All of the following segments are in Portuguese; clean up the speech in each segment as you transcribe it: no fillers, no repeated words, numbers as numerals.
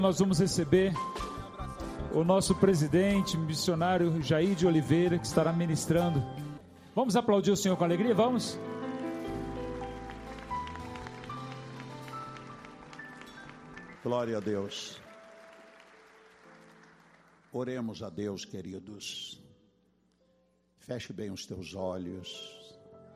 Nós vamos receber o nosso presidente, missionário Jair de Oliveira, que estará ministrando. Vamos aplaudir o Senhor com alegria? Vamos? Glória a Deus. Oremos a Deus, queridos. Feche bem os teus olhos.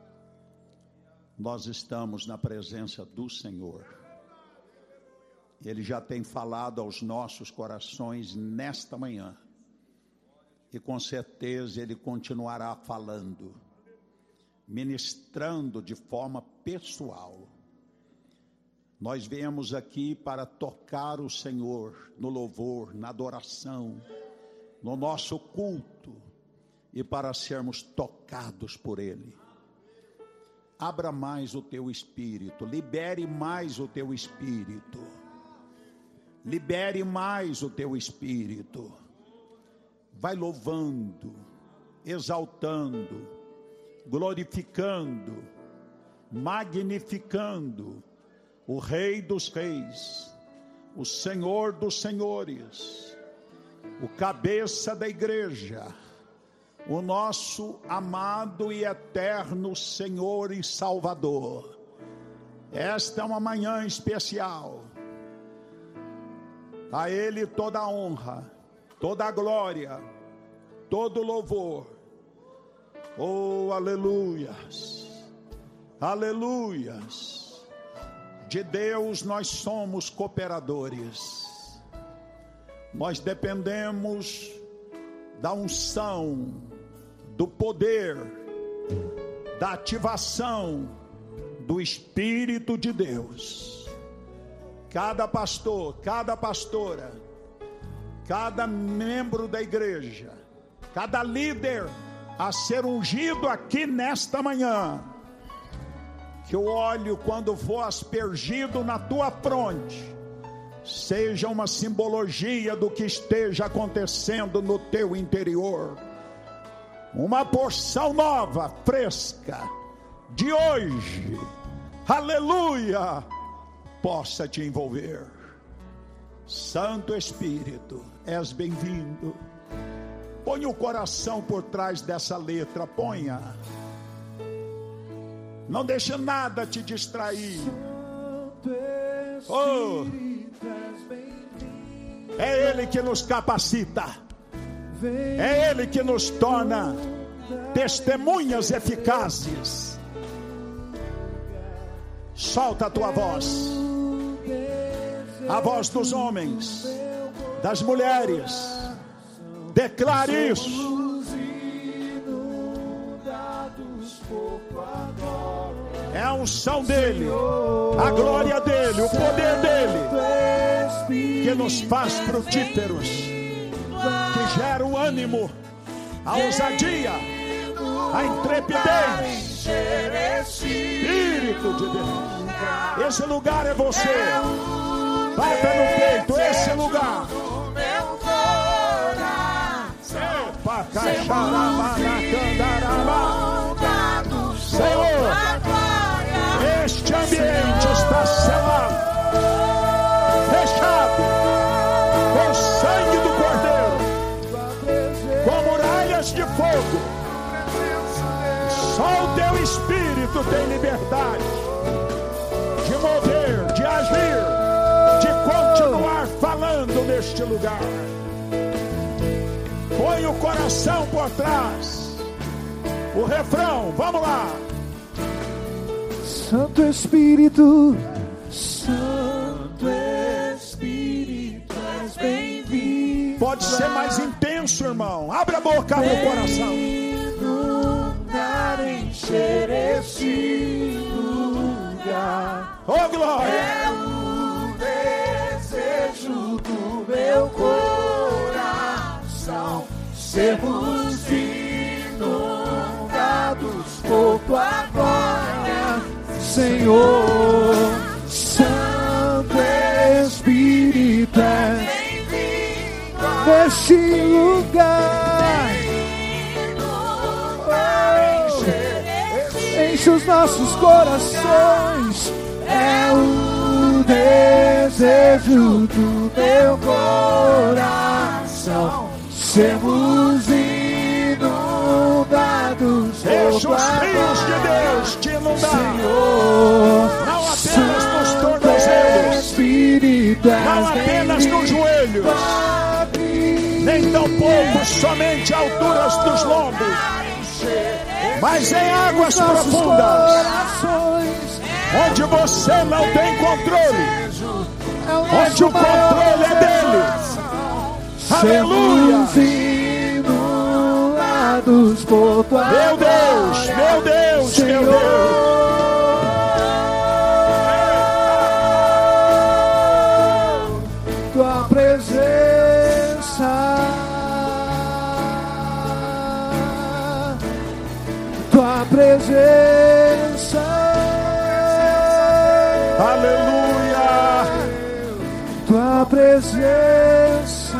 Nós estamos na presença do Senhor. Ele já tem falado aos nossos corações nesta manhã. E com certeza Ele continuará falando, ministrando de forma pessoal. Nós viemos aqui para tocar o Senhor no louvor, na adoração, no nosso culto e para sermos tocados por Ele. Abra mais o teu espírito, libere mais o teu espírito. Libere mais o teu espírito. Vai louvando, exaltando, glorificando, magnificando o Rei dos Reis, o Senhor dos Senhores, o cabeça da igreja, o nosso amado e eterno Senhor e Salvador. Esta é uma manhã especial. A Ele toda a honra, toda a glória, todo o louvor. Oh, aleluias, aleluias. De Deus nós somos cooperadores. Nós dependemos da unção, do poder, da ativação do Espírito de Deus. Cada pastor, cada pastora, cada membro da igreja, cada líder a ser ungido aqui nesta manhã, que o óleo, quando for aspergido na tua fronte, seja uma simbologia do que esteja acontecendo no teu interior. Uma porção nova, fresca, de hoje, aleluia, possa te envolver. Santo Espírito, és bem-vindo. Ponha o coração por trás dessa letra, ponha. Não deixe nada te distrair. Oh, é Ele que nos capacita. É Ele que nos torna testemunhas eficazes. Solta a tua voz. A voz dos homens, das mulheres. Declare isso. É a unção dele, a glória dele, o poder dele, que nos faz frutíferos, que gera o ânimo, a ousadia, a intrepidez. Espírito de Deus, esse lugar é você. Bata no peito, esse lugar. Senhor, este ambiente está selado, fechado, com o sangue do Cordeiro, com muralhas de fogo. Só o teu Espírito tem liberdade de mover, de agir, de continuar falando neste lugar. Põe o coração por trás. O refrão, vamos lá. Santo Espírito, Santo Espírito, és bem-vindo. Pode ser mais intenso, irmão. Abre a boca, abre o coração. Inundar, encher esse lugar. Oh, glória. É o desejo do meu coração. Sermos inundados por tua glória, Senhor. Santo Espírito, neste lugar. Enche os nossos corações. É o desejo do meu coração, sermos inundados. Deixa os rios de Deus te inundar, Senhor, não apenas nos tornozelos, não apenas nos joelhos, nem tampouco somente a alturas dos lombos, mas em águas profundas, onde você não tem controle, onde o controle é dele. Aleluia! Meu Deus, meu Deus, meu Deus. Tua presença, tua presença, aleluia, tua presença.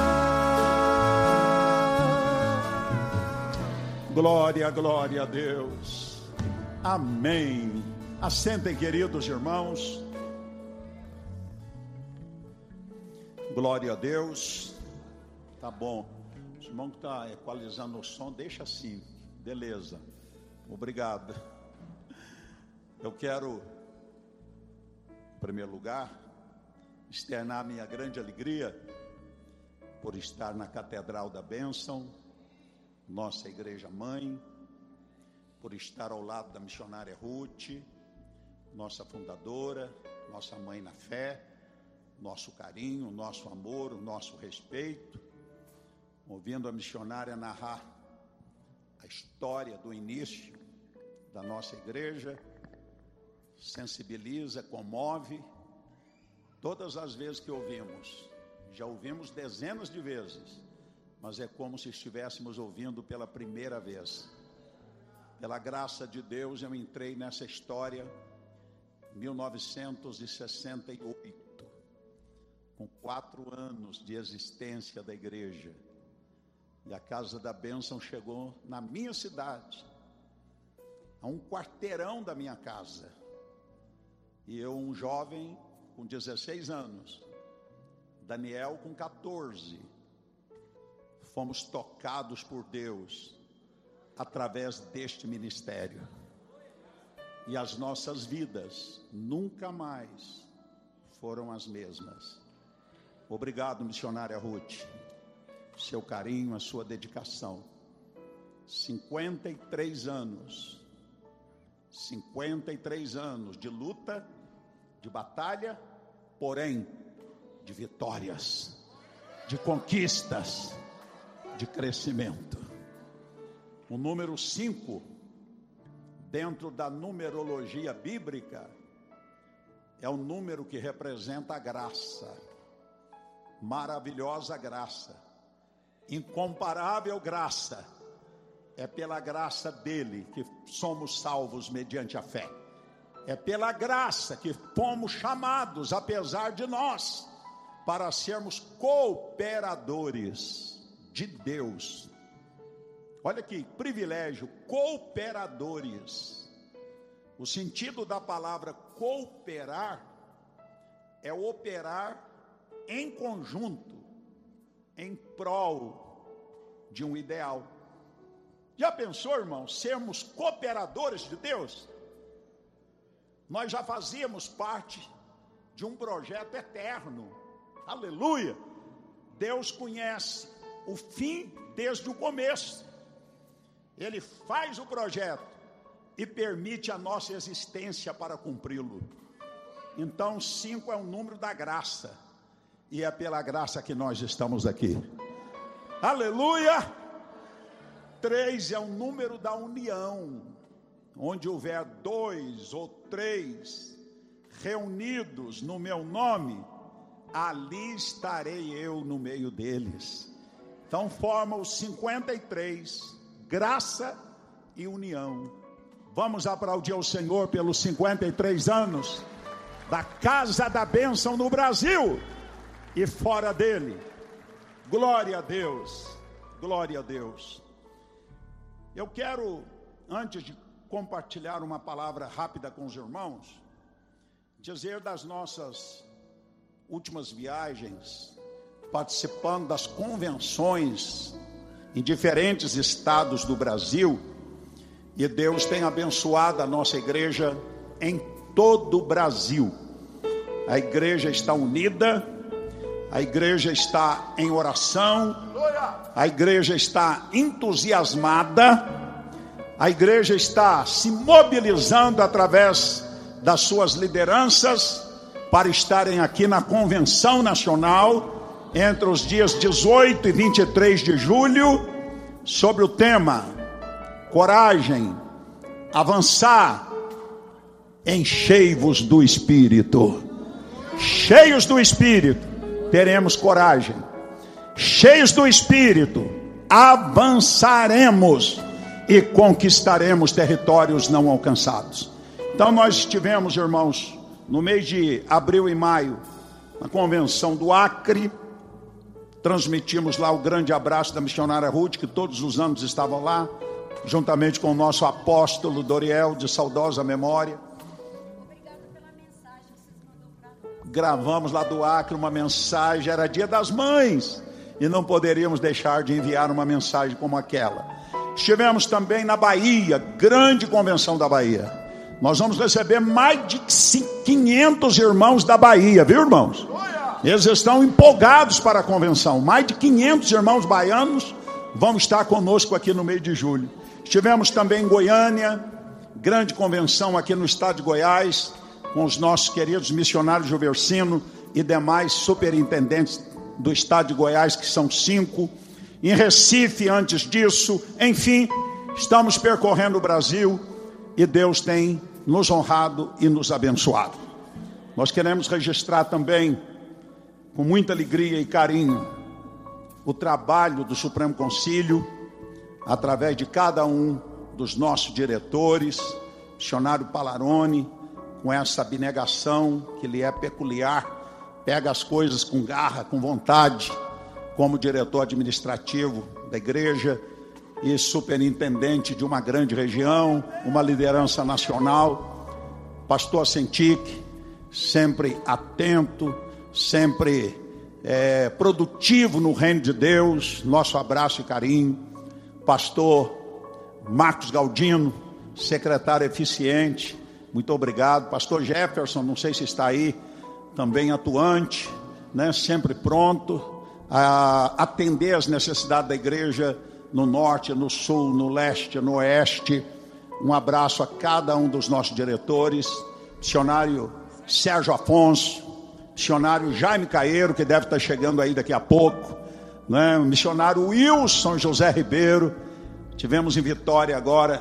Glória, glória a Deus. Amém. Assentem, queridos irmãos. Glória a Deus. Tá bom. O irmão que está equalizando o som, deixa assim. Beleza. Obrigado. Eu quero, em primeiro lugar, externar minha grande alegria por estar na Catedral da Bênção, nossa igreja mãe, por estar ao lado da missionária Ruth, nossa fundadora, nossa mãe na fé, nosso carinho, nosso amor, o nosso respeito, ouvindo a missionária narrar a história do início da nossa igreja, sensibiliza, comove. Todas as vezes que ouvimos, já ouvimos dezenas de vezes, mas é como se estivéssemos ouvindo pela primeira vez. Pela graça de Deus, eu entrei nessa história em 1968, com 4 anos de existência da igreja. E a Casa da Bênção chegou na minha cidade, a um quarteirão da minha casa. E eu, um jovem com 16 anos, Daniel com 14, fomos tocados por Deus através deste ministério. E as nossas vidas nunca mais foram as mesmas. Obrigado, missionária Ruth, seu carinho, a sua dedicação. 53 anos de luta, de batalha, porém de vitórias, de conquistas, de crescimento. O número 5, dentro da numerologia bíblica, é o número que representa a graça, maravilhosa graça, incomparável graça. É pela graça dele que somos salvos mediante a fé. É pela graça que fomos chamados, apesar de nós, para sermos cooperadores de Deus. Olha que privilégio, cooperadores. O sentido da palavra cooperar é operar em conjunto, em prol de um ideal. Já pensou, irmão, sermos cooperadores de Deus? Nós já fazíamos parte de um projeto eterno. Aleluia! Deus conhece o fim desde o começo. Ele faz o projeto e permite a nossa existência para cumpri-lo. Então 5 é o número da graça, e é pela graça que nós estamos aqui. Aleluia! 3 é o número da união. Onde houver 2 ou 3 reunidos no meu nome, ali estarei eu no meio deles. Então forma os 53, graça e união. Vamos aplaudir ao Senhor pelos 53 anos da Casa da Bênção no Brasil e fora dele. Glória a Deus, glória a Deus. Eu quero, antes de compartilhar uma palavra rápida com os irmãos, dizer das nossas últimas viagens, participando das convenções em diferentes estados do Brasil, e Deus tem abençoado a nossa igreja em todo o Brasil. A igreja está unida, a igreja está em oração, a igreja está entusiasmada, a igreja está se mobilizando através das suas lideranças para estarem aqui na Convenção Nacional entre os dias 18 e 23 de julho, sobre o tema coragem, avançar, enchei-vos do Espírito. Cheios do Espírito, teremos coragem. Cheios do Espírito, avançaremos e conquistaremos territórios não alcançados. Então nós estivemos, irmãos, no mês de abril e maio, na convenção do Acre. Transmitimos lá o grande abraço da missionária Ruth, que todos os anos estavam lá, juntamente com o nosso apóstolo Doriel, de saudosa memória. Obrigada pela mensagem que vocês mandou para nós. Gravamos lá do Acre uma mensagem, era Dia das Mães, e não poderíamos deixar de enviar uma mensagem como aquela. Estivemos também na Bahia, grande convenção da Bahia. Nós vamos receber mais de 500 irmãos da Bahia, viu, irmãos? Eles estão empolgados para a convenção. Mais de 500 irmãos baianos vão estar conosco aqui no mês de julho. Estivemos também em Goiânia, grande convenção aqui no estado de Goiás, com os nossos queridos missionários Juversino e demais superintendentes do estado de Goiás, que são 5. Em Recife, antes disso, enfim, estamos percorrendo o Brasil e Deus tem nos honrado e nos abençoado. Nós queremos registrar também, com muita alegria e carinho, o trabalho do Supremo Concílio, através de cada um dos nossos diretores, missionário Palarone, com essa abnegação que lhe é peculiar, pega as coisas com garra, com vontade, como diretor administrativo da igreja e superintendente de uma grande região, uma liderança nacional. Pastor Sentique, sempre atento, sempre produtivo no reino de Deus. Nosso abraço e carinho. Pastor Marcos Galdino, secretário eficiente, muito obrigado. Pastor Jefferson, não sei se está aí, também atuante, né? Sempre pronto a atender as necessidades da igreja no norte, no sul, no leste, no oeste. Um abraço a cada um dos nossos diretores. Missionário Sérgio Afonso, missionário Jaime Caeiro, que deve estar chegando aí daqui a pouco, né? Missionário Wilson José Ribeiro. Tivemos em Vitória agora,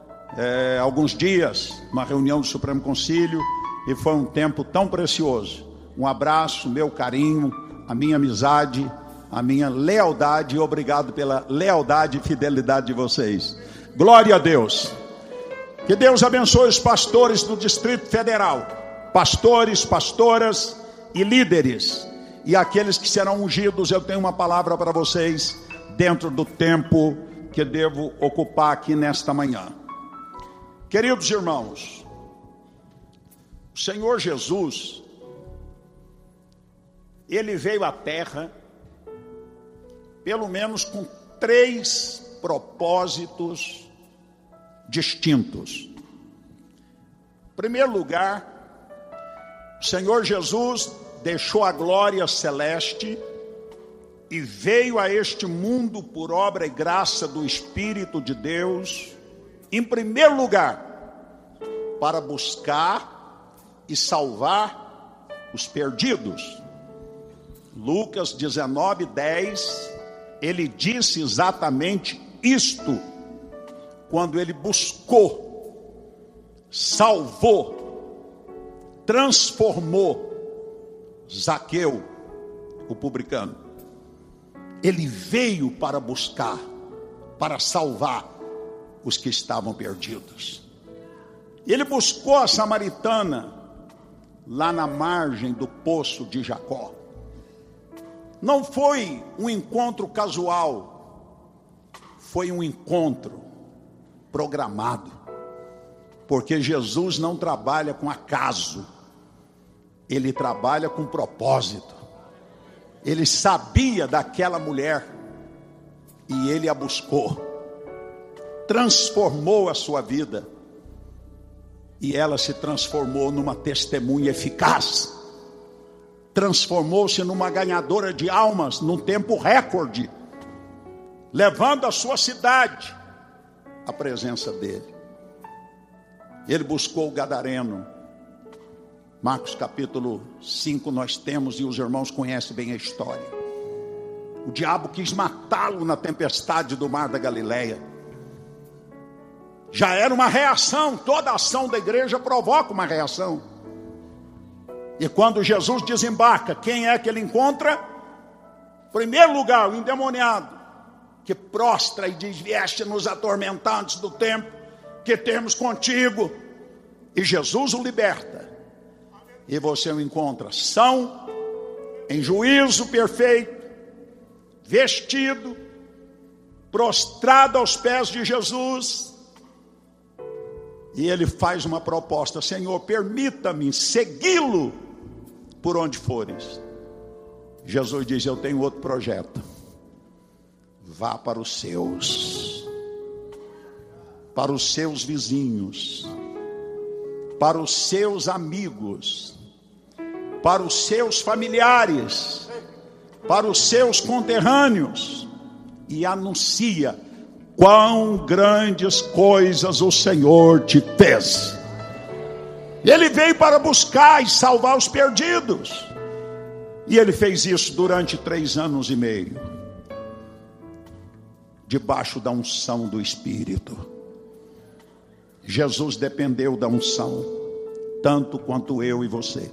alguns dias, uma reunião do Supremo Concílio, e foi um tempo tão precioso. Um abraço, meu carinho, a minha amizade, a minha lealdade, e obrigado pela lealdade e fidelidade de vocês. Glória a Deus. Que Deus abençoe os pastores do Distrito Federal, pastores, pastoras e líderes, e aqueles que serão ungidos. Eu tenho uma palavra para vocês dentro do tempo que devo ocupar aqui nesta manhã. Queridos irmãos, o Senhor Jesus, Ele veio à terra pelo menos com 3 propósitos distintos. Em primeiro lugar, o Senhor Jesus deixou a glória celeste e veio a este mundo por obra e graça do Espírito de Deus, em primeiro lugar, para buscar e salvar os perdidos. Lucas 19:10, ele disse exatamente isto, quando ele buscou, salvou, transformou Zaqueu, o publicano. Ele veio para buscar, para salvar os que estavam perdidos. Ele buscou a samaritana lá na margem do poço de Jacó. Não foi um encontro casual, foi um encontro programado, porque Jesus não trabalha com acaso, Ele trabalha com propósito. Ele sabia daquela mulher e ele a buscou, transformou a sua vida e ela se transformou numa testemunha eficaz, transformou-se numa ganhadora de almas num tempo recorde, levando a sua cidade à presença dele. Ele buscou o gadareno. Marcos capítulo 5 nós temos, e os irmãos conhecem bem a história. O diabo quis matá-lo na tempestade do mar da Galileia. Já era uma reação, toda ação da igreja provoca uma reação. E quando Jesus desembarca, quem é que ele encontra? Em primeiro lugar, o endemoniado, que prostra e diz: vieste-nos atormentantes do tempo que temos contigo. E Jesus o liberta. E você o encontra são, em juízo perfeito, vestido, prostrado aos pés de Jesus. E ele faz uma proposta: Senhor, permita-me segui-lo por onde fores. Jesus diz: eu tenho outro projeto. Vá para os seus vizinhos, para os seus amigos, para os seus familiares, para os seus conterrâneos, e anuncia quão grandes coisas o Senhor te fez. Ele veio para buscar e salvar os perdidos, e ele fez isso durante 3 anos e meio, debaixo da unção do Espírito. Jesus dependeu da unção, tanto quanto eu e você.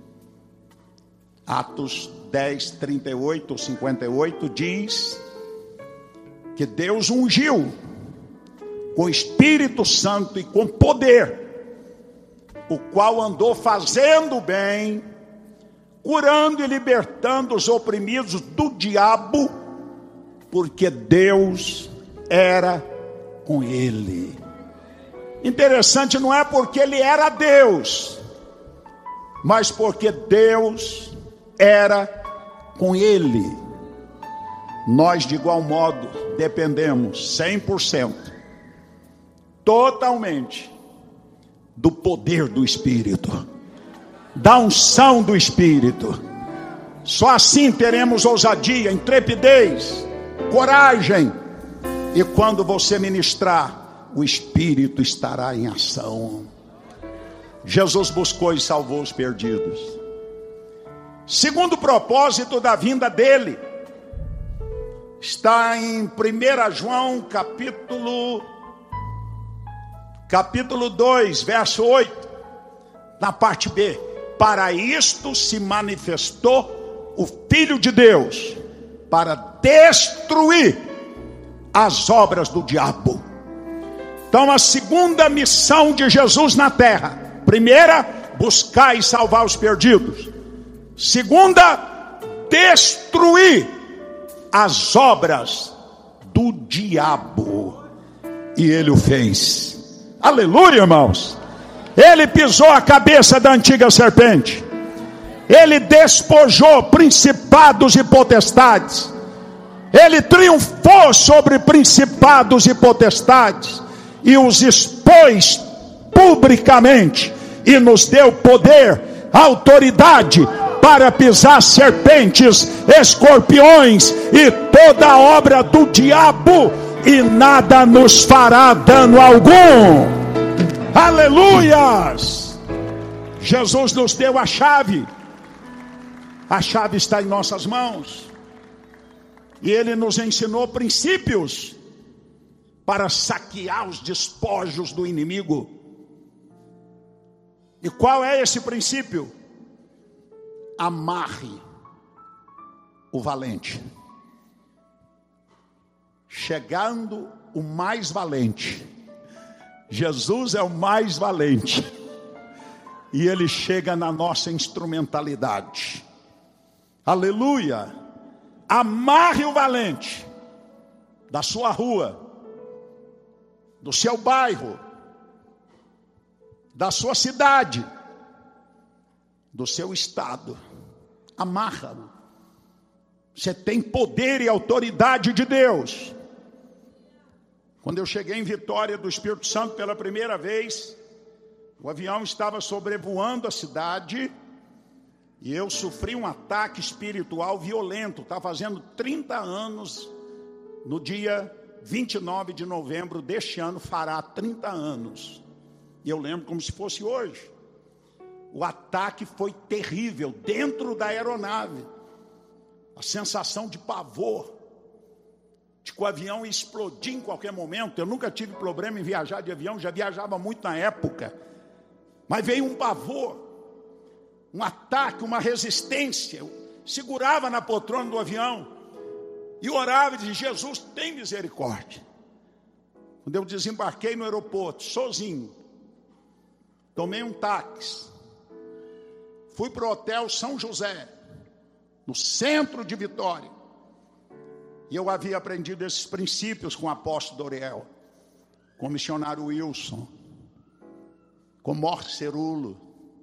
Atos 10, 38 ou 58 diz que Deus ungiu com o Espírito Santo e com poder, o qual andou fazendo bem, curando e libertando os oprimidos do diabo, porque Deus era com ele. Interessante, não é porque ele era Deus, mas porque Deus era com ele. Nós de igual modo dependemos 100%, totalmente, do poder do Espírito, da unção do Espírito. Só assim teremos ousadia, intrepidez, coragem. E quando você ministrar, o Espírito estará em ação. Jesus buscou e salvou os perdidos. Segundo propósito da vinda dele, está em 1 João capítulo 2, verso 8, na parte B. Para isto se manifestou o Filho de Deus, para destruir as obras do diabo. Então a segunda missão de Jesus na terra: primeira, buscar e salvar os perdidos; segunda, destruir as obras do diabo. E ele o fez. Aleluia, irmãos. Ele pisou a cabeça da antiga serpente. Ele despojou principados e potestades. Ele triunfou sobre principados e potestades e os expôs publicamente, e nos deu poder, autoridade para pisar serpentes, escorpiões e toda a obra do diabo, e nada nos fará dano algum. Aleluias! Jesus nos deu a chave está em nossas mãos, e ele nos ensinou princípios para saquear os despojos do inimigo. E qual é esse princípio? Amarre o valente, chegando o mais valente. Jesus é o mais valente, e ele chega na nossa instrumentalidade. Aleluia! Amarre o valente da sua rua, do seu bairro, da sua cidade. do seu estado. Amarra-o. Você tem poder e autoridade de Deus. Quando eu cheguei em Vitória do Espírito Santo pela primeira vez, o avião estava sobrevoando a cidade e eu sofri um ataque espiritual violento. Está fazendo 30 anos, no dia 29 de novembro deste ano, fará 30 anos. E eu lembro como se fosse hoje. O ataque foi terrível, dentro da aeronave. A sensação de pavor, de que o avião ia explodir em qualquer momento. Eu nunca tive problema em viajar de avião, já viajava muito na época. Mas veio um pavor, um ataque, uma resistência. Eu segurava na poltrona do avião e orava e dizia: Jesus, tem misericórdia. Quando eu desembarquei no aeroporto, sozinho, tomei um táxi, fui para o Hotel São José, no centro de Vitória. E eu havia aprendido esses princípios com o apóstolo Doriel, com o missionário Wilson, com Mor Cerulo.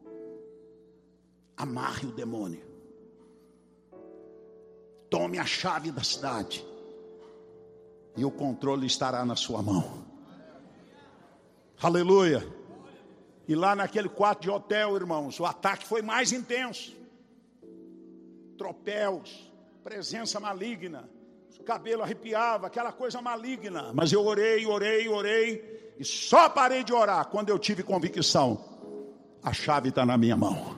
Amarre o demônio. Tome a chave da cidade e o controle estará na sua mão. Aleluia. E lá naquele quarto de hotel, irmãos, o ataque foi mais intenso. Tropéus, presença maligna, o cabelo arrepiava, aquela coisa maligna. Mas eu orei, e só parei de orar quando eu tive convicção: a chave está na minha mão.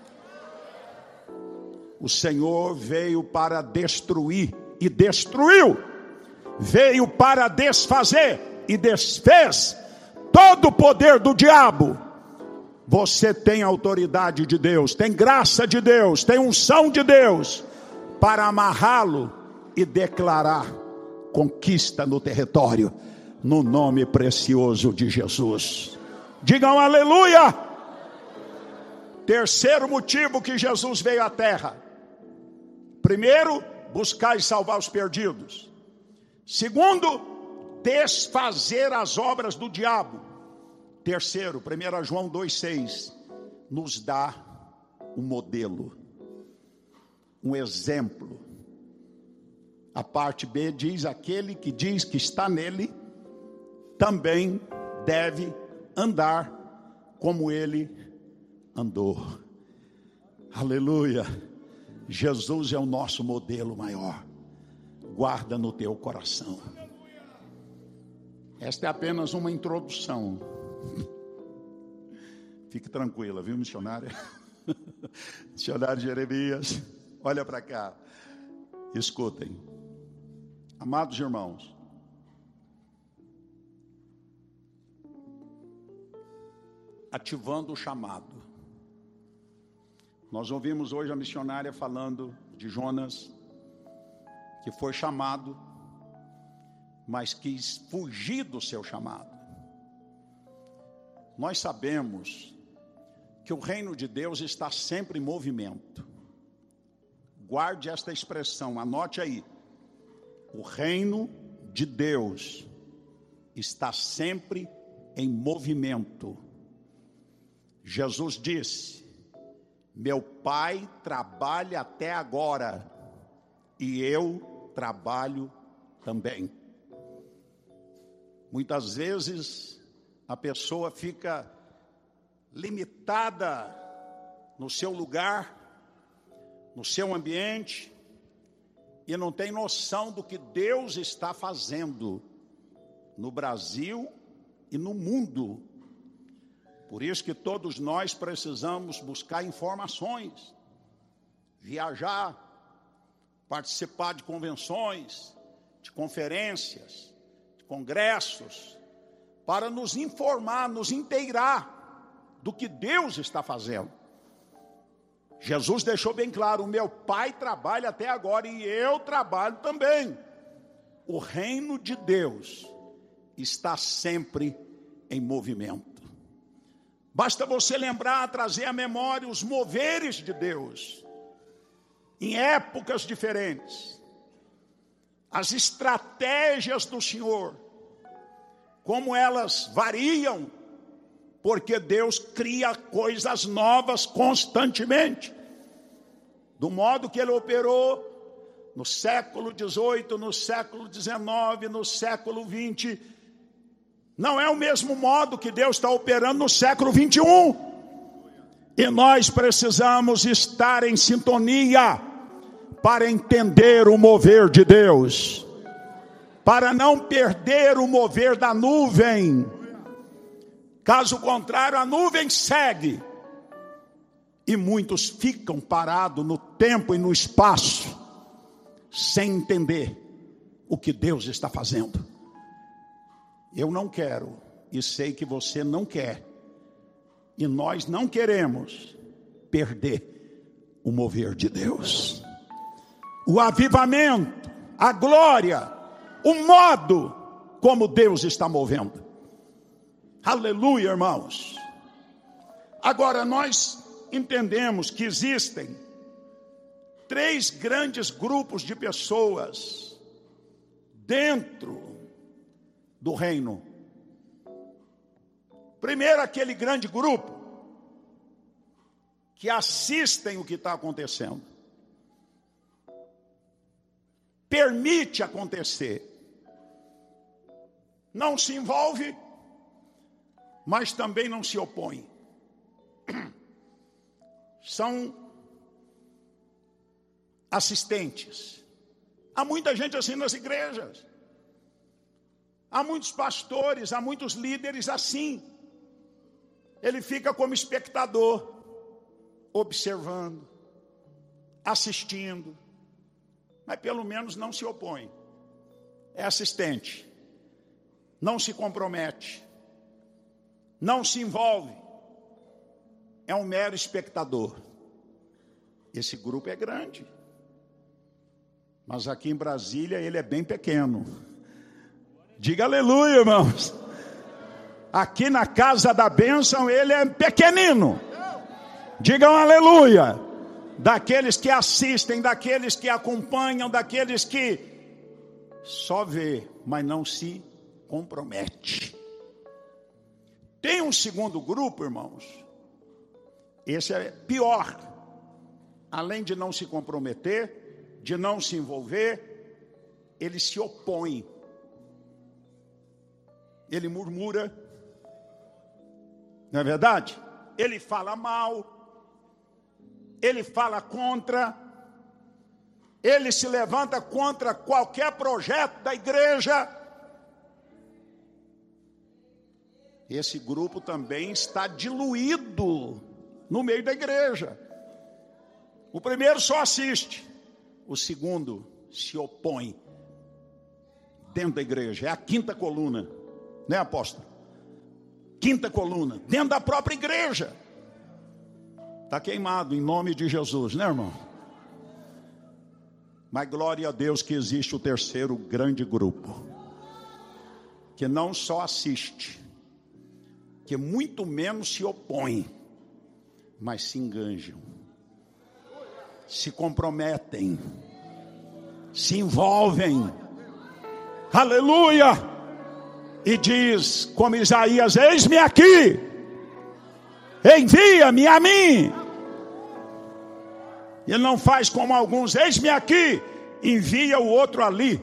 O Senhor veio para destruir e destruiu, veio para desfazer e desfez todo o poder do diabo. Você tem autoridade de Deus, tem graça de Deus, tem unção de Deus para amarrá-lo e declarar conquista no território, no nome precioso de Jesus. Digam aleluia. Terceiro motivo que Jesus veio à terra: primeiro, buscar e salvar os perdidos. Segundo, desfazer as obras do diabo. Terceiro, 1 João 2,6 nos dá um modelo, um exemplo. A parte B diz: aquele que diz que está nele também deve andar como ele andou. Aleluia. Jesus é o nosso modelo maior. Guarda no teu coração. Esta é apenas uma introdução. Fique tranquila, viu, missionária? Missionário Jeremias, olha para cá. Escutem. Amados irmãos, ativando o chamado. Nós ouvimos hoje a missionária falando de Jonas, que foi chamado, mas quis fugir do seu chamado. Nós sabemos que o reino de Deus está sempre em movimento. Guarde esta expressão, anote aí. O reino de Deus está sempre em movimento. Jesus disse: meu Pai trabalha até agora e eu trabalho também. Muitas vezes a pessoa fica limitada no seu lugar, no seu ambiente, e não tem noção do que Deus está fazendo no Brasil e no mundo. Por isso que todos nós precisamos buscar informações, viajar, participar de convenções, de conferências, de congressos, para nos informar, nos inteirar do que Deus está fazendo. Jesus deixou bem claro: o meu Pai trabalha até agora e eu trabalho também. O reino de Deus está sempre em movimento. Basta você lembrar, trazer à memória os moveres de Deus, em épocas diferentes, as estratégias do Senhor, como elas variam porque Deus cria coisas novas constantemente. Do modo que Ele operou no século XVIII, no século XIX, no século XX, não é o mesmo modo que Deus está operando no século XXI. E nós precisamos estar em sintonia para entender o mover de Deus, para não perder o mover da nuvem. Caso contrário, a nuvem segue e muitos ficam parados no tempo e no espaço, sem entender o que Deus está fazendo. Eu não quero, e sei que você não quer, e nós não queremos perder o mover de Deus, o avivamento, a glória, o modo como Deus está movendo. Aleluia, irmãos. Agora nós entendemos que existem 3 grandes grupos de pessoas dentro do reino. Primeiro, aquele grande grupo que assistem o que está acontecendo, permite acontecer, não se envolve, mas também não se opõe. São assistentes. Há muita gente assim nas igrejas. Há muitos pastores, há muitos líderes assim. Ele fica como espectador, observando, assistindo, mas pelo menos não se opõe. É assistente, não se compromete, não se envolve, é um mero espectador. Esse grupo é grande, mas aqui em Brasília ele é bem pequeno. Diga aleluia, irmãos. Aqui na casa da bênção ele é pequenino. Digam aleluia. Daqueles que assistem, daqueles que acompanham, daqueles que só vê, mas não se compromete. Tem um segundo grupo, irmãos. Esse é pior. Além de não se comprometer, de não se envolver, ele se opõe. Ele murmura. Não é verdade? Ele fala mal. Ele fala contra. Ele se levanta contra qualquer projeto da igreja. Esse grupo também está diluído no meio da igreja. O primeiro só assiste, o segundo se opõe dentro da igreja. É a quinta coluna, né, apóstolo? Quinta coluna, dentro da própria igreja. Está queimado em nome de Jesus, né, irmão? Mas glória a Deus que existe o terceiro grande grupo, que não só assiste, que muito menos se opõe, mas se enganjam, se comprometem, se envolvem. Aleluia! E diz como Isaías: eis-me aqui, envia-me a mim. Ele não faz como alguns: eis-me aqui, envia o outro ali.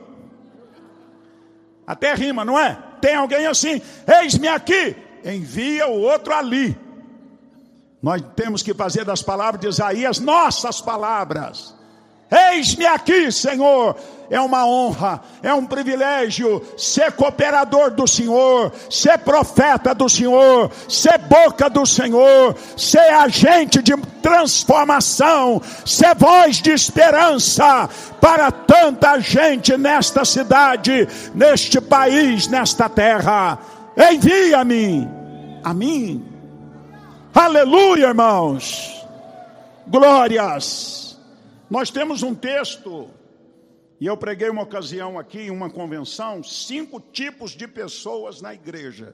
Até rima, não é? Tem alguém assim: eis-me aqui, envia o outro ali. Nós temos que fazer das palavras de Isaías nossas palavras. Eis-me aqui, Senhor. É uma honra, é um privilégio ser cooperador do Senhor, ser profeta do Senhor, ser boca do Senhor, ser agente de transformação, ser voz de esperança para tanta gente nesta cidade, neste país, nesta terra. Envia-me a mim. Aleluia, irmãos. Glórias. Nós temos um texto, e eu preguei uma ocasião aqui, em uma convenção, 5 tipos de pessoas na igreja.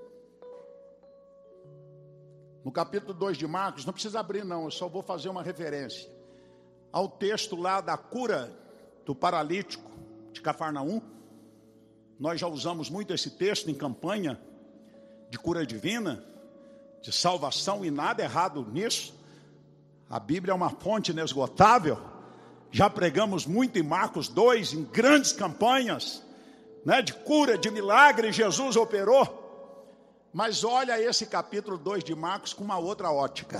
No capítulo 2 de Marcos, não precisa abrir não, eu só vou fazer uma referência ao texto lá da cura do paralítico de Cafarnaum. Nós já usamos muito esse texto em campanha de cura divina, de salvação e nada errado nisso. A Bíblia é uma fonte inesgotável. Já pregamos muito em Marcos 2, em grandes campanhas, né, de cura, de milagre, Jesus operou. Mas olha esse capítulo 2 de Marcos com uma outra ótica.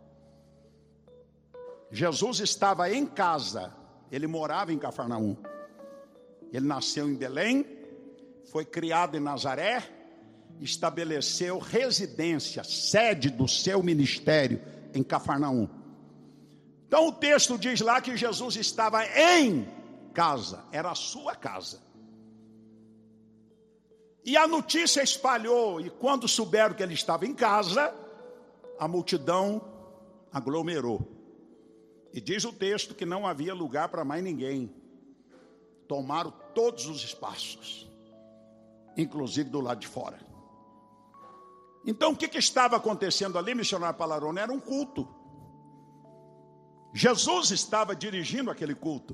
Jesus estava em casa, ele morava em Cafarnaum. Ele nasceu em Belém, foi criado em Nazaré, estabeleceu residência, sede do seu ministério em Cafarnaum. Então o texto diz lá que Jesus estava em casa, era a sua casa. E a notícia espalhou, e quando souberam que ele estava em casa, a multidão aglomerou. E diz o texto que não havia lugar para mais ninguém. Tomaram todos os espaços, inclusive do lado de fora. Então o que estava acontecendo ali, missionário Palarone? Era um culto. Jesus estava dirigindo aquele culto.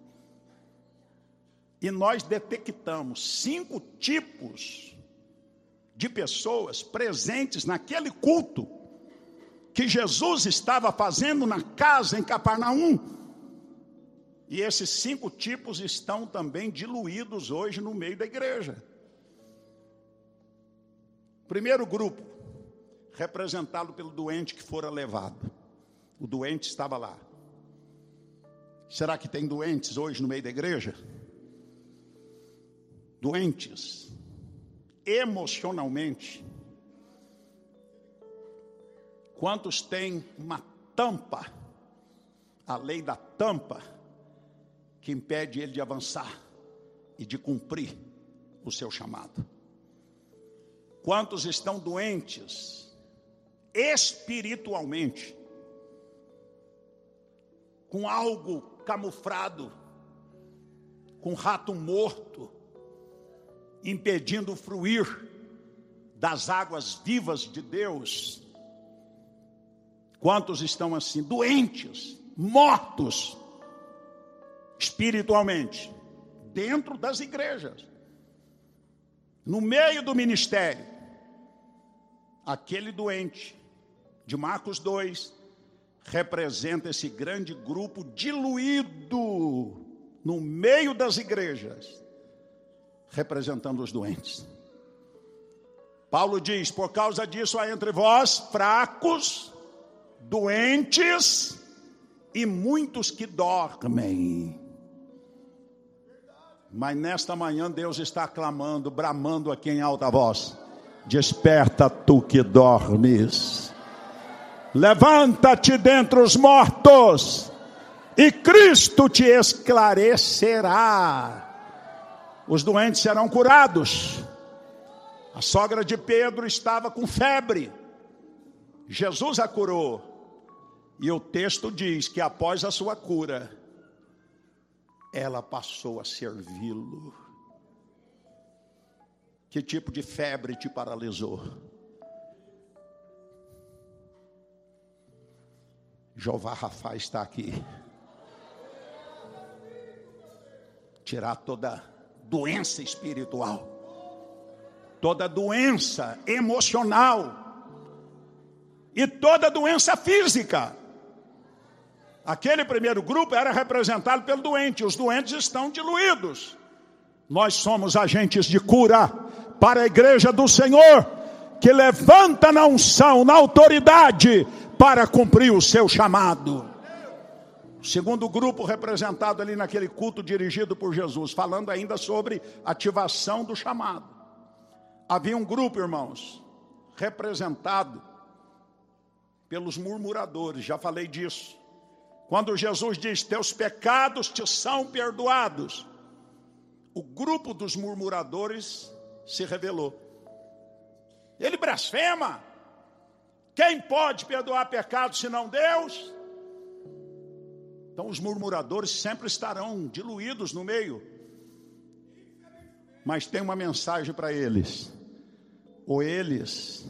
E nós detectamos 5 tipos de pessoas presentes naquele culto que Jesus estava fazendo na casa em Cafarnaum. E esses 5 tipos estão também diluídos hoje no meio da igreja. Primeiro grupo, representado pelo doente que fora levado. O doente estava lá. Será que tem doentes hoje no meio da igreja? Doentes, emocionalmente. Quantos têm uma tampa, a lei da tampa, que impede ele de avançar e de cumprir o seu chamado? Quantos estão doentes espiritualmente, com algo camuflado, com rato morto, impedindo o fluir das águas vivas de Deus? Quantos estão assim, doentes, mortos espiritualmente, dentro das igrejas, no meio do ministério? Aquele doente de Marcos 2 representa esse grande grupo diluído no meio das igrejas, representando os doentes. Paulo diz: por causa disso há entre vós fracos, doentes e muitos que dormem. Mas nesta manhã Deus está clamando, bramando aqui em alta voz: desperta tu que dormes, levanta-te dentre os mortos, e Cristo te esclarecerá. Os doentes serão curados. A sogra de Pedro estava com febre, Jesus a curou. E o texto diz que após a sua cura, ela passou a servi-lo. Que tipo de febre te paralisou? Jeová Rafa está aqui. Tirar toda doença espiritual, toda doença emocional e toda doença física. Aquele primeiro grupo era representado pelo doente. Os doentes estão diluídos. Nós somos agentes de cura para a igreja do Senhor, que levanta na unção, na autoridade, para cumprir o seu chamado. O segundo grupo representado ali naquele culto dirigido por Jesus, falando ainda sobre ativação do chamado. Havia um grupo, irmãos, representado pelos murmuradores, já falei disso. Quando Jesus diz: teus pecados te são perdoados, o grupo dos murmuradores se revelou. Ele blasfema. Quem pode perdoar pecados senão Deus? Então os murmuradores sempre estarão diluídos no meio. Mas tem uma mensagem para eles: ou eles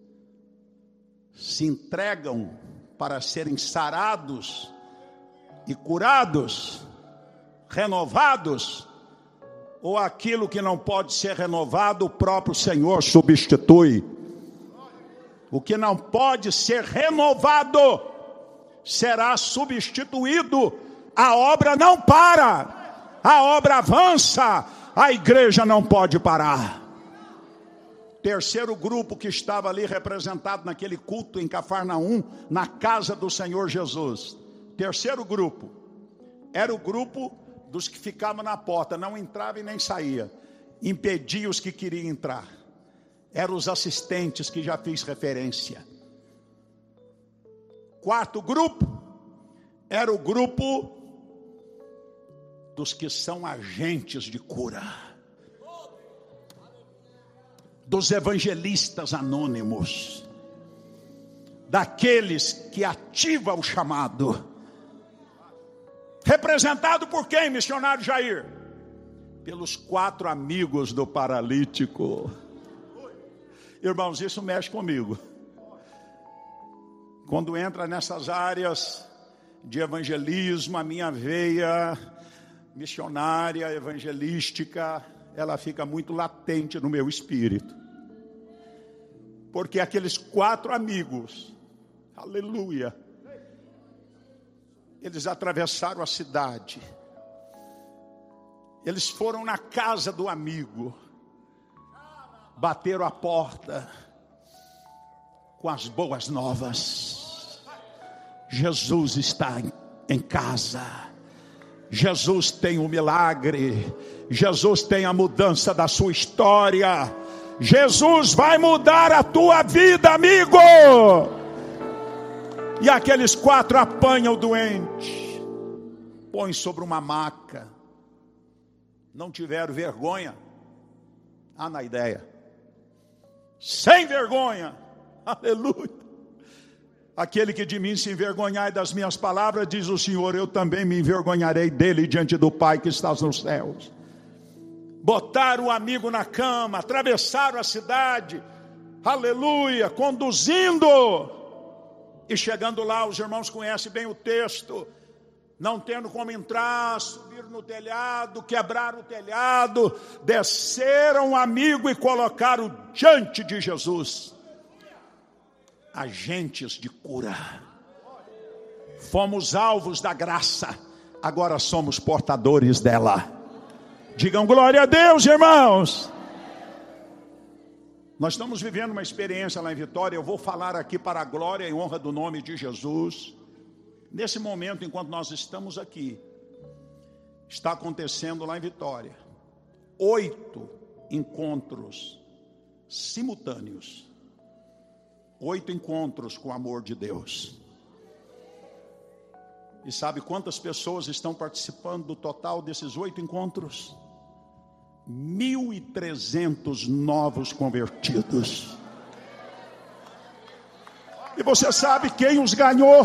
se entregam para serem sarados e curados, renovados, ou aquilo que não pode ser renovado, o próprio Senhor substitui. O que não pode ser renovado será substituído. A obra não para, a obra avança, a igreja não pode parar. Terceiro grupo que estava ali representado naquele culto em Cafarnaum, na casa do Senhor Jesus. Terceiro grupo era o grupo dos que ficavam na porta, não entrava e nem saía, impedia os que queriam entrar. Eram os assistentes que já fiz referência. Quarto grupo era o grupo dos que são agentes de cura, dos evangelistas anônimos, daqueles que ativam o chamado. Representado por quem, missionário Jair? Pelos 4 amigos do paralítico. Irmãos, isso mexe comigo. Quando entra nessas áreas de evangelismo, a minha veia missionária, evangelística, ela fica muito latente no meu espírito. Porque aqueles 4 amigos, aleluia, eles atravessaram a cidade. Eles foram na casa do amigo, bateram a porta com as boas novas. Jesus está em casa. Jesus tem um milagre. Jesus tem a mudança da sua história. Jesus vai mudar a tua vida, amigo. E aqueles 4 apanham o doente, põem sobre uma maca. Não tiveram vergonha. Na ideia. Sem vergonha. Aleluia. Aquele que de mim se envergonhar das minhas palavras, diz o Senhor, eu também me envergonharei dele diante do Pai que está nos céus. Botaram o amigo na cama, atravessaram a cidade, aleluia, conduzindo. E chegando lá, os irmãos conhecem bem o texto. Não tendo como entrar, subiram no telhado, quebraram o telhado, desceram o amigo e colocaram diante de Jesus. Agentes de cura. Fomos alvos da graça, agora somos portadores dela. Digam glória a Deus, irmãos. Nós estamos vivendo uma experiência lá em Vitória. Eu vou falar aqui para a glória e honra do nome de Jesus. Nesse momento, enquanto nós estamos aqui, está acontecendo lá em Vitória 8 encontros simultâneos. 8 encontros com o amor de Deus. E sabe quantas pessoas estão participando do total desses 8 encontros? 1.300 novos convertidos. E você sabe quem os ganhou?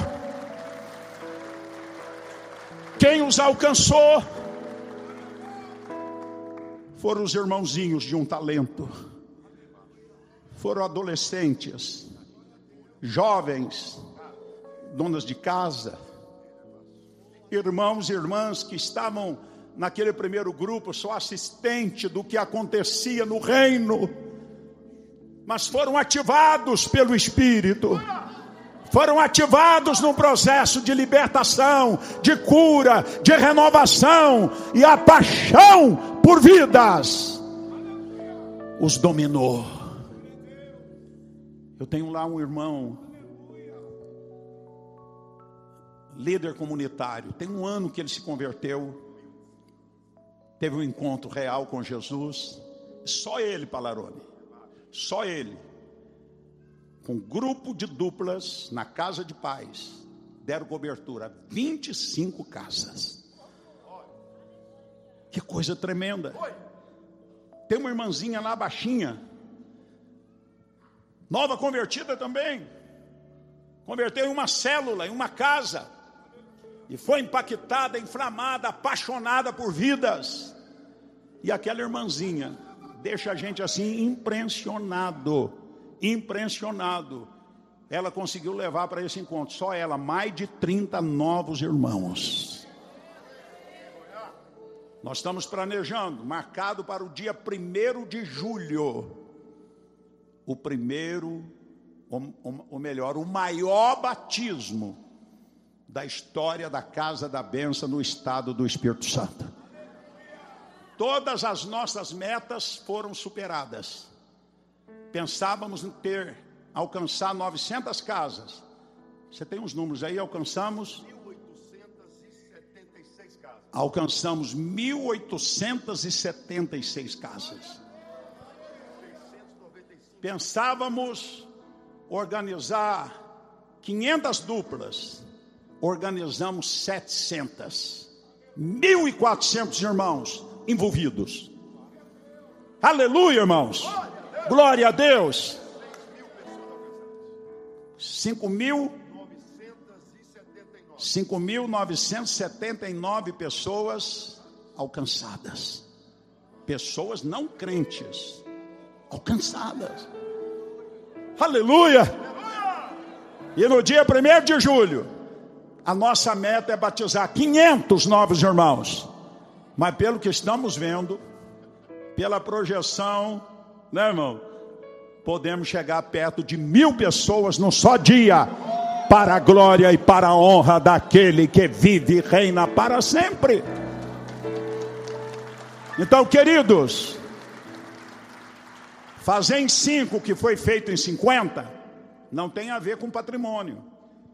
Quem os alcançou? Foram os irmãozinhos de um talento. Foram adolescentes, jovens, donas de casa, irmãos e irmãs que estavam naquele primeiro grupo, só assistente do que acontecia no reino, mas foram ativados pelo Espírito, foram ativados num processo de libertação, de cura, de renovação, e a paixão por vidas os dominou. Eu tenho lá um irmão, líder comunitário, tem 1 ano que ele se converteu, teve um encontro real com Jesus, só ele, Palarone, só ele, com um grupo de duplas na casa de paz, deram cobertura a 25 casas. Que coisa tremenda. Tem uma irmãzinha lá baixinha, nova convertida também, converteu em uma célula, em uma casa, e foi impactada, inflamada, apaixonada por vidas. E aquela irmãzinha deixa a gente assim impressionado. Ela conseguiu levar para esse encontro, só ela, mais de 30 novos irmãos. Nós estamos planejando, marcado para o dia 1º de julho, o primeiro ou melhor, o maior batismo da história da Casa da Bênção no estado do Espírito Santo. Todas as nossas metas foram superadas. Pensávamos em alcançar 900 casas. Você tem os números aí? Alcançamos 1.876 casas. Alcançamos 1.876 casas. Pensávamos organizar 500 duplas. Organizamos 700. 1.400 irmãos envolvidos. Aleluia, irmãos. Glória a Deus. 5.979 pessoas alcançadas. Pessoas não crentes alcançadas. Aleluia. E no dia 1º de julho, a nossa meta é batizar 500 novos irmãos. Mas pelo que estamos vendo, pela projeção, né, irmão? Podemos chegar perto de 1.000 pessoas num só dia, para a glória e para a honra daquele que vive e reina para sempre. Então, queridos, fazer em 5 o que foi feito em 50 não tem a ver com patrimônio.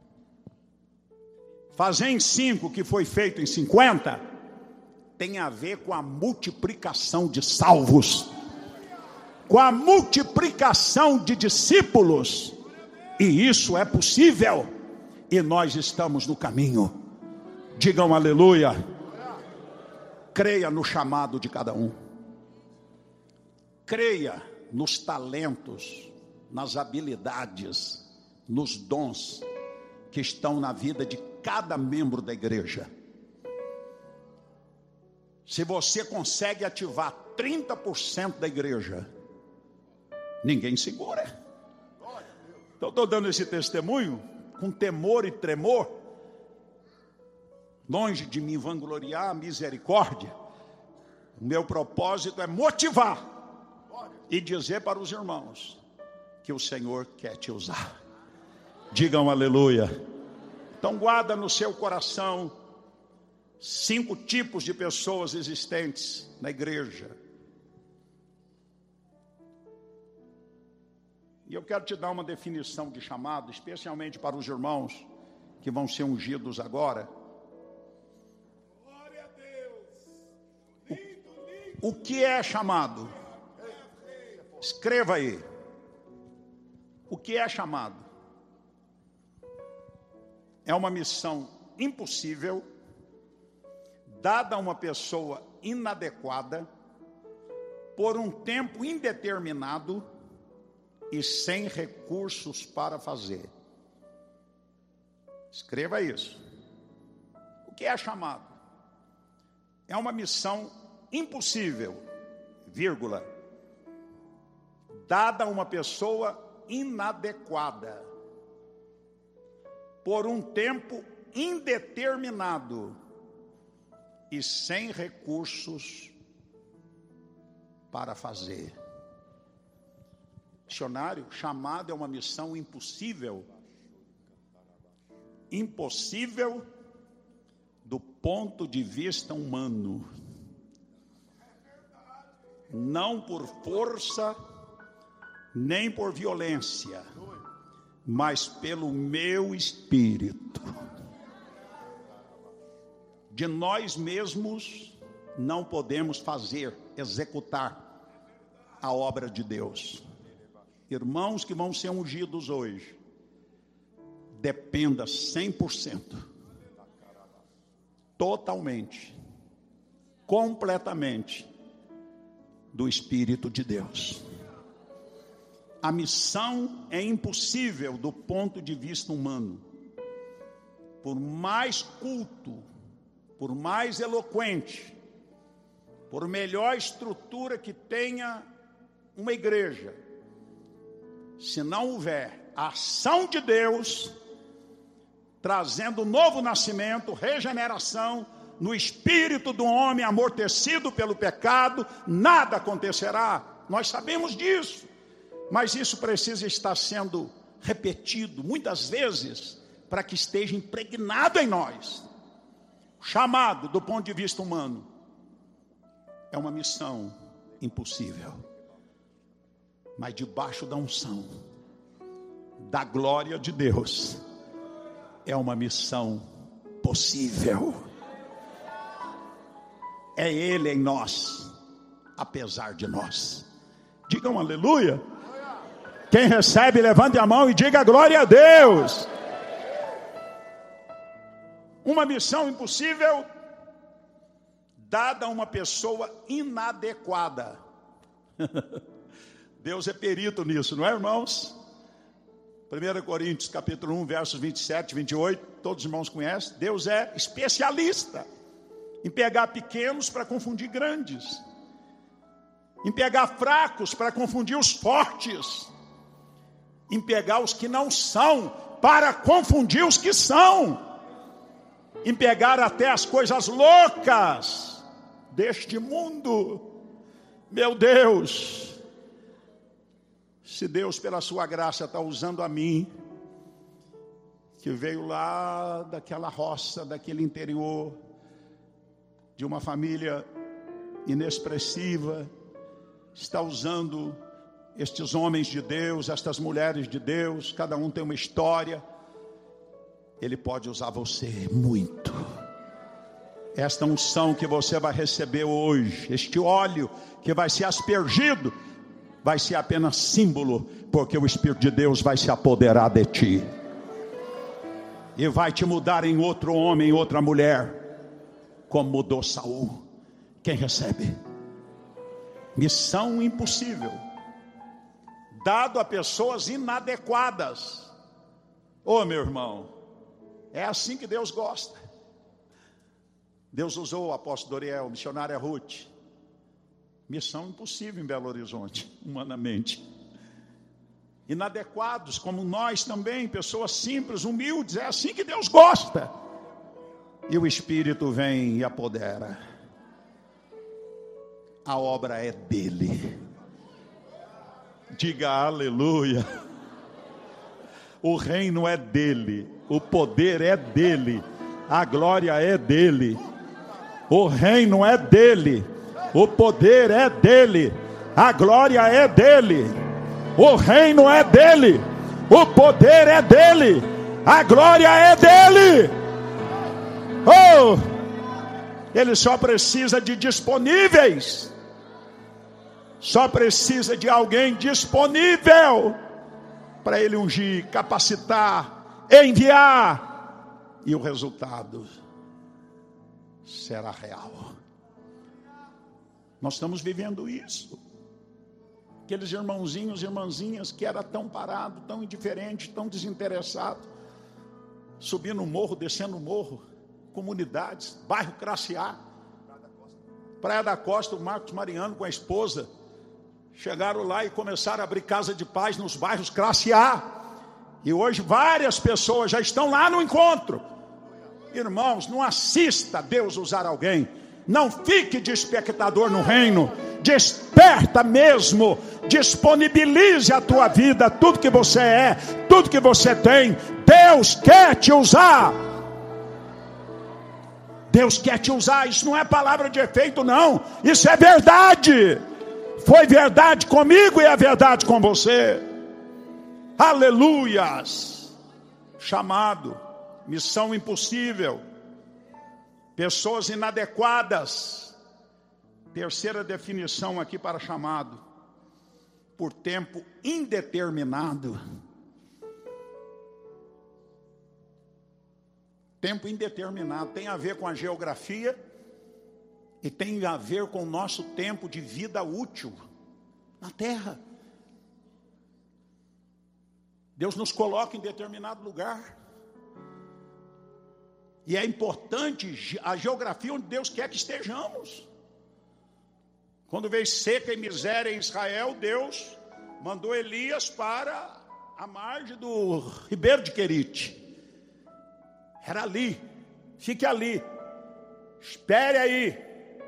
Fazer em 5 o que foi feito em 50 tem a ver com a multiplicação de salvos, com a multiplicação de discípulos. E isso é possível, e nós estamos no caminho. Digam aleluia. Creia no chamado de cada um. Creia nos talentos, nas habilidades, nos dons que estão na vida de cada membro da igreja. Se você consegue ativar 30% da igreja, ninguém segura. Então, estou dando esse testemunho com temor e tremor, longe de me vangloriar a misericórdia. O meu propósito é motivar e dizer para os irmãos que o Senhor quer te usar. Digam aleluia. Então guarda no seu coração 5 tipos de pessoas existentes na igreja. E eu quero te dar uma definição de chamado, especialmente para os irmãos que vão ser ungidos agora. Glória a Deus. O que é chamado? Escreva aí. O que é chamado? É uma missão impossível, dada a uma pessoa inadequada, por um tempo indeterminado e sem recursos para fazer. Escreva isso. O que é chamado? É uma missão impossível, vírgula, dada a uma pessoa inadequada, por um tempo indeterminado e sem recursos para fazer. Dicionário, chamado é uma missão impossível. Impossível do ponto de vista humano. Não por força, nem por violência, mas pelo meu espírito. De nós mesmos não podemos fazer, executar a obra de Deus. Irmãos que vão ser ungidos hoje, dependa 100%, totalmente, completamente do Espírito de Deus. A missão é impossível do ponto de vista humano. Por mais culto, por mais eloquente, por melhor estrutura que tenha uma igreja, se não houver a ação de Deus, trazendo novo nascimento, regeneração, no espírito do homem amortecido pelo pecado, nada acontecerá. Nós sabemos disso, mas isso precisa estar sendo repetido, muitas vezes, para que esteja impregnado em nós. O chamado, do ponto de vista humano, é uma missão impossível. Mas debaixo da unção, da glória de Deus, é uma missão possível. É Ele em nós, apesar de nós. Digam aleluia. Quem recebe, levante a mão e diga glória a Deus. Uma missão impossível dada a uma pessoa inadequada. Deus é perito nisso, não é, irmãos? 1 Coríntios capítulo 1, versos 27 e 28, todos os irmãos conhecem. Deus é especialista em pegar pequenos para confundir grandes, em pegar fracos para confundir os fortes, em pegar os que não são para confundir os que são, em pegar até as coisas loucas deste mundo. Meu Deus, se Deus pela sua graça está usando a mim, que veio lá daquela roça, daquele interior, de uma família inexpressiva, está usando estes homens de Deus, estas mulheres de Deus, cada um tem uma história. Ele pode usar você muito. Esta unção que você vai receber hoje, este óleo que vai ser aspergido, vai ser apenas símbolo, porque o Espírito de Deus vai se apoderar de ti e vai te mudar em outro homem, outra mulher, como mudou Saul. Quem recebe? Missão impossível, dado a pessoas inadequadas. Ô meu irmão, é assim que Deus gosta. Deus usou o apóstolo Doriel, missionária Ruth. Missão impossível em Belo Horizonte, humanamente. Inadequados como nós também, pessoas simples, humildes, é assim que Deus gosta. E o Espírito vem e apodera. A obra é dele. Diga aleluia. O reino é dele, o poder é dele, a glória é dele, o reino é dele, o poder é dele, a glória é dele, o reino é dele, o poder é dele, a glória é dele. Oh, ele só precisa de disponíveis, só precisa de alguém disponível para ele ungir, capacitar, enviar, e o resultado será real. Nós estamos vivendo isso. Aqueles irmãozinhos e irmãzinhas que era tão parado, tão indiferente, tão desinteressado, subindo o morro, descendo o morro, comunidades, bairro Classe A, Praia da Costa, o Marcos Mariano com a esposa chegaram lá e começaram a abrir casa de paz nos bairros Classe A, e hoje várias pessoas já estão lá no encontro. Irmãos, não assista a Deus usar alguém, não fique de espectador no reino, desperta mesmo, disponibilize a tua vida, tudo que você é, tudo que você tem. Deus quer te usar. Deus quer te usar. Isso não é palavra de efeito, não, isso é verdade. Foi verdade comigo e é verdade com você. Aleluias. Chamado, missão impossível, pessoas inadequadas. Terceira definição aqui para chamado: por tempo indeterminado. Tempo indeterminado tem a ver com a geografia e tem a ver com o nosso tempo de vida útil na terra. Deus nos coloca em determinado lugar. E é importante a geografia onde Deus quer que estejamos. Quando veio seca e miséria em Israel, Deus mandou Elias para a margem do ribeiro de Querite. Era ali, fique ali, espere aí,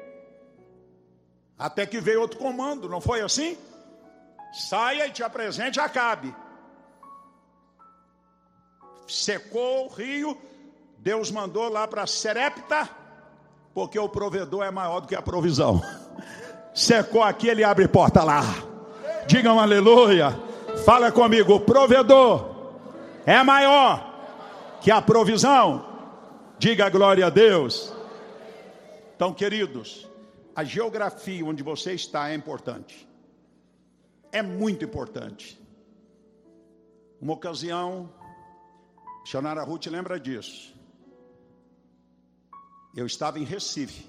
até que veio outro comando, não foi assim? Saia e te apresente a Acabe. Secou o rio, Deus mandou lá para Serepta, porque o provedor é maior do que a provisão. Secou aqui, ele abre porta lá. Digam aleluia. Fala comigo, o provedor é maior que a provisão. Diga glória a Deus. Então, queridos, a geografia onde você está é importante. É muito importante. Uma ocasião, a missionária Ruth lembra disso. Eu estava em Recife.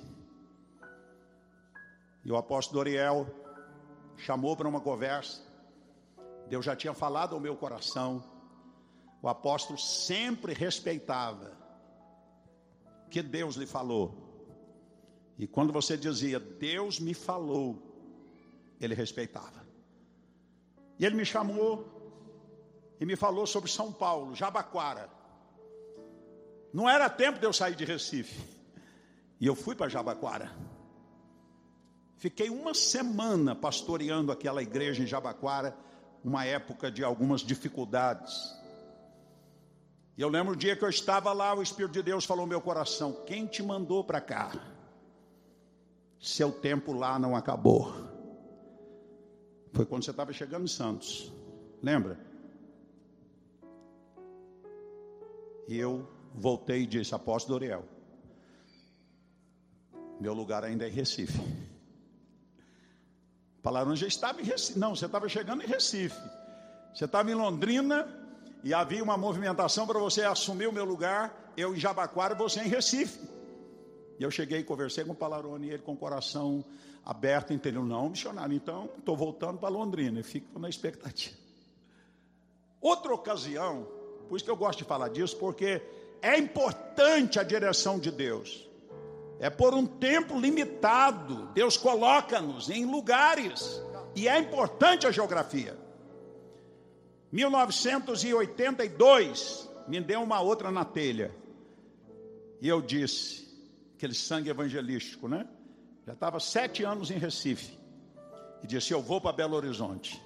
E o apóstolo Doriel chamou para uma conversa. Deus já tinha falado ao meu coração. O apóstolo sempre respeitava o que Deus lhe falou. E quando você dizia, Deus me falou, ele respeitava. E ele me chamou e me falou sobre São Paulo, Jabaquara. Não era tempo de eu sair de Recife. E eu fui para Jabaquara. Fiquei uma semana pastoreando aquela igreja em Jabaquara, uma época de algumas dificuldades. E eu lembro o dia que eu estava lá, o Espírito de Deus falou no meu coração, quem te mandou para cá? Seu tempo lá não acabou. Foi quando você estava chegando em Santos, lembra? E eu voltei e disse, apóstolo Doriel, meu lugar ainda é em Recife. Falaram, já estava em Recife. Não, você estava chegando em Recife. Você estava em Londrina e havia uma movimentação para você assumir o meu lugar. Eu em Jabaquara e você em Recife. E eu cheguei e conversei com o Palarone, e ele com o coração aberto, entendeu? Não, missionário, então estou voltando para Londrina e fico na expectativa. Outra ocasião, por isso que eu gosto de falar disso, porque é importante a direção de Deus. É por um tempo limitado. Deus coloca-nos em lugares. E é importante a geografia. 1982, me deu uma outra na telha. E eu disse, aquele sangue evangelístico, né? Já estava 7 anos em Recife. E disse, eu vou para Belo Horizonte.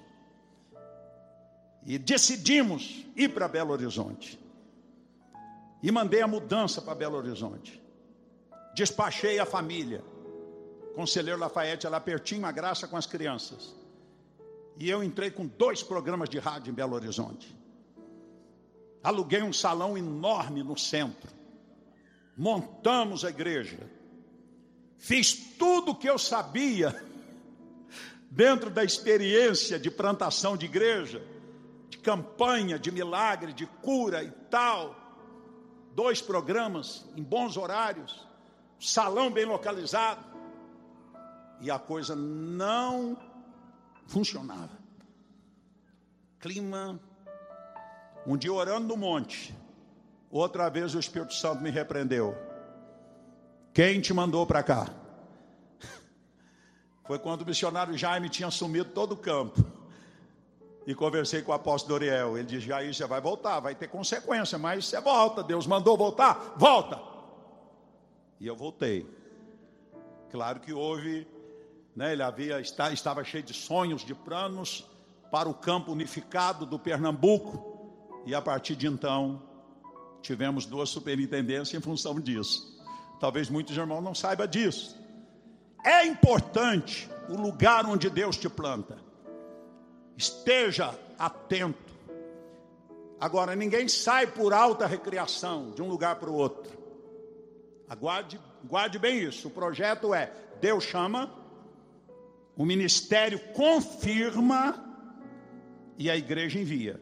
E decidimos ir para Belo Horizonte. E mandei a mudança para Belo Horizonte. Despachei a família. Conselheiro Lafayette lá pertinho, a graça com as crianças. E eu entrei com 2 programas de rádio em Belo Horizonte. Aluguei um salão enorme no centro. Montamos a igreja. Fiz tudo o que eu sabia dentro da experiência de plantação de igreja, de campanha, de milagre, de cura e tal. 2 programas em bons horários. Salão bem localizado. E a coisa não funcionava. Clima. Um dia orando no monte. Outra vez o Espírito Santo me repreendeu. Quem te mandou para cá? Foi quando o missionário Jaime tinha assumido todo o campo. E conversei com o apóstolo Doriel. Ele disse, Jair, você vai voltar, vai ter consequência, mas você volta. Deus mandou voltar, volta. E eu voltei. Claro que houve, né, ele estava cheio de sonhos, de planos para o campo unificado do Pernambuco. E a partir de então, tivemos 2 superintendências em função disso. Talvez muitos irmãos não saibam disso. É importante o lugar onde Deus te planta. Esteja atento. Agora, ninguém sai por alta recreação de um lugar para o outro. Guarde bem isso. O projeto é, Deus chama, o ministério confirma e a igreja envia.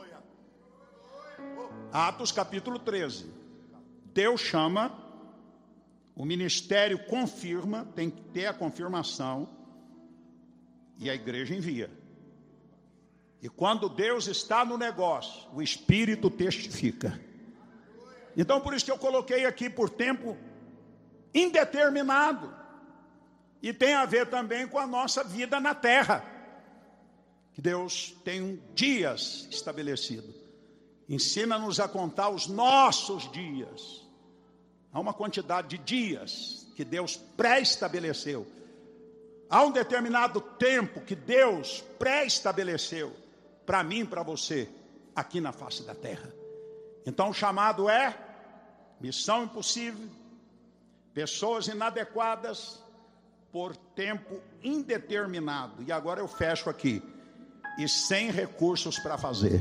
Atos capítulo 13. Deus chama, o ministério confirma, tem que ter a confirmação e a igreja envia. E quando Deus está no negócio, o Espírito testifica. Então por isso que eu coloquei aqui por tempo indeterminado. E tem a ver também com a nossa vida na terra. Que Deus tem dias estabelecidos. Ensina-nos a contar os nossos dias. Há uma quantidade de dias que Deus pré-estabeleceu. Há um determinado tempo que Deus pré-estabeleceu para mim e para você aqui na face da terra. Então o chamado é missão impossível, pessoas inadequadas por tempo indeterminado. E agora eu fecho aqui. E sem recursos para fazer.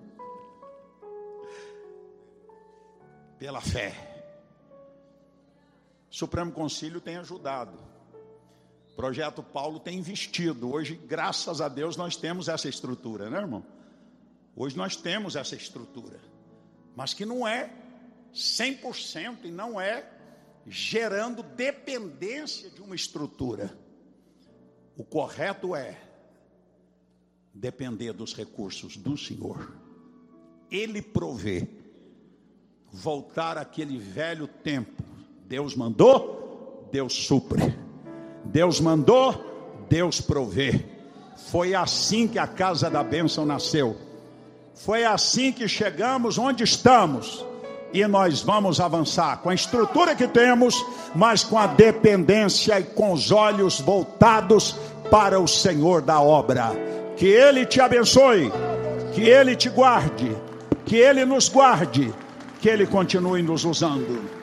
Pela fé. O Supremo Concílio tem ajudado. O Projeto Paulo tem investido. Hoje, graças a Deus, nós temos essa estrutura, né, irmão? Hoje nós temos essa estrutura. Mas que não é 100% e não é gerando dependência de uma estrutura. O correto é depender dos recursos do Senhor. Ele provê. Voltar àquele velho tempo. Deus mandou, Deus supre. Deus mandou, Deus provê. Foi assim que a Casa da Bênção nasceu. Foi assim que chegamos onde estamos. E nós vamos avançar com a estrutura que temos, mas com a dependência e com os olhos voltados para o Senhor da obra. Que Ele te abençoe, que Ele te guarde, que Ele nos guarde, que Ele continue nos usando.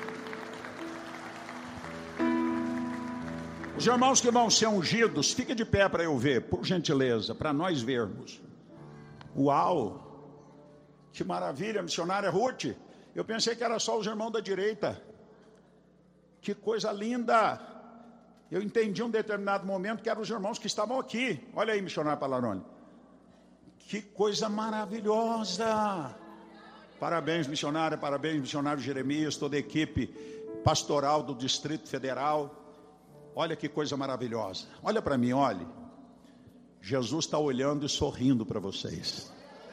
Os irmãos que vão ser ungidos, fique de pé para eu ver, por gentileza, para nós vermos. Uau, que maravilha, missionária Ruth. Eu pensei que era só os irmãos da direita. Que coisa linda. Eu entendi em um determinado momento que eram os irmãos que estavam aqui. Olha aí, missionário Palarone. Que coisa maravilhosa. Parabéns, missionária, parabéns, missionário Jeremias, toda a equipe pastoral do Distrito Federal. Olha que coisa maravilhosa. Olha para mim, olhe. Jesus está olhando e sorrindo para vocês.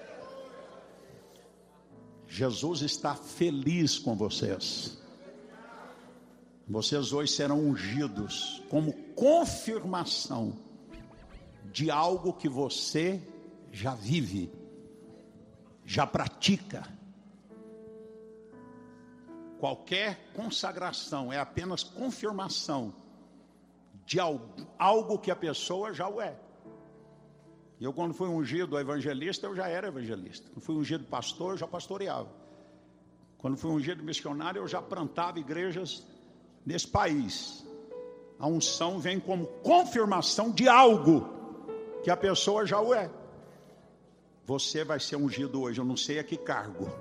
Jesus está feliz com vocês. Vocês hoje serão ungidos como confirmação de algo que você já vive, já pratica. Qualquer consagração é apenas confirmação de algo que a pessoa já o é. Eu, quando fui ungido evangelista, eu já era evangelista. Quando fui ungido pastor, eu já pastoreava. Quando fui ungido missionário, eu já plantava igrejas nesse país. A unção vem como confirmação de algo que a pessoa já o é. Você vai ser ungido hoje, eu não sei a que cargo.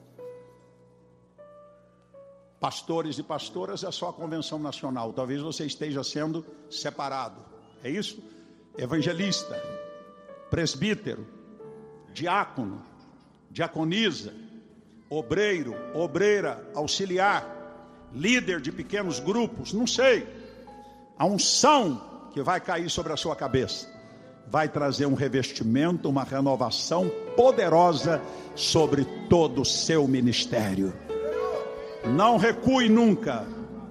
Pastores e pastoras é só a convenção nacional. Talvez você esteja sendo separado. É isso? Evangelista, presbítero, diácono, diaconisa, obreiro, obreira, auxiliar, líder de pequenos grupos, não sei. A unção que vai cair sobre a sua cabeça vai trazer um revestimento, uma renovação poderosa sobre todo o seu ministério. Não recue nunca.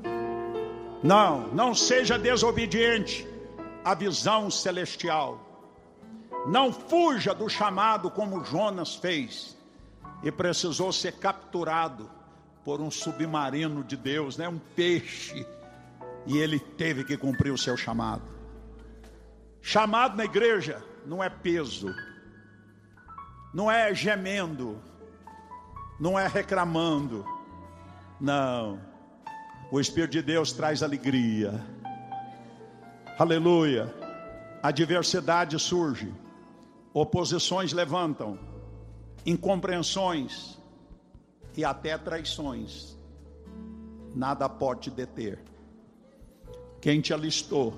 Não seja desobediente à visão celestial. Não fuja do chamado como Jonas fez e precisou ser capturado por um submarino de Deus, um peixe, e ele teve que cumprir o seu chamado. Chamado na igreja não é peso, não é gemendo, não é reclamando. Não, o Espírito de Deus traz alegria. Aleluia. Adversidade surge, oposições levantam, incompreensões e até traições. Nada pode te deter. Quem te alistou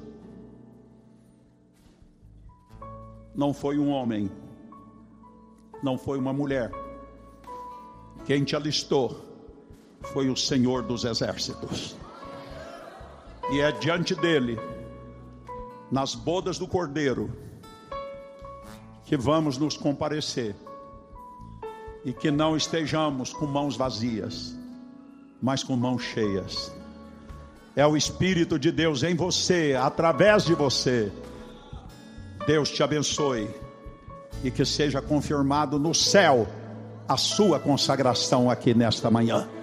não foi um homem, não foi uma mulher. Quem te alistou foi o Senhor dos Exércitos. E é diante dele, nas bodas do Cordeiro, que vamos nos comparecer. E que não estejamos com mãos vazias, mas com mãos cheias. É o Espírito de Deus em você, através de você. Deus te abençoe. E que seja confirmado no céu a sua consagração aqui nesta manhã.